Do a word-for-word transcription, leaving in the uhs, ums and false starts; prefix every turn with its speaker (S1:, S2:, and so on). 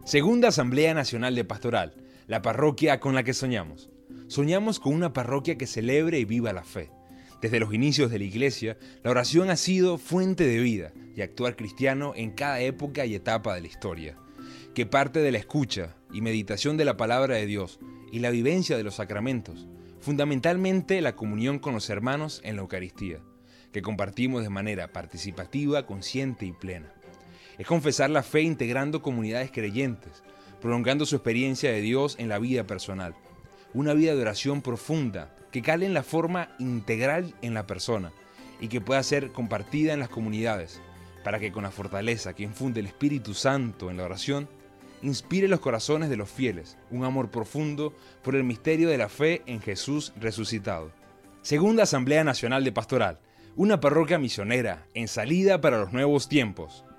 S1: Segunda Asamblea Nacional de Pastoral, la parroquia con la que soñamos. Soñamos con una parroquia que celebre y viva la fe. Desde los inicios de la Iglesia, la oración ha sido fuente de vida y actuar cristiano en cada época y etapa de la historia, que parte de la escucha y meditación de la palabra de Dios y la vivencia de los sacramentos, fundamentalmente la comunión con los hermanos en la Eucaristía, que compartimos de manera participativa, consciente y plena. Es confesar la fe integrando comunidades creyentes, prolongando su experiencia de Dios en la vida personal. Una vida de oración profunda que cale en la forma integral en la persona y que pueda ser compartida en las comunidades, para que con la fortaleza que infunde el Espíritu Santo en la oración, inspire los corazones de los fieles un amor profundo por el misterio de la fe en Jesús resucitado. Segunda Asamblea Nacional de Pastoral, una parroquia misionera en salida para los nuevos tiempos.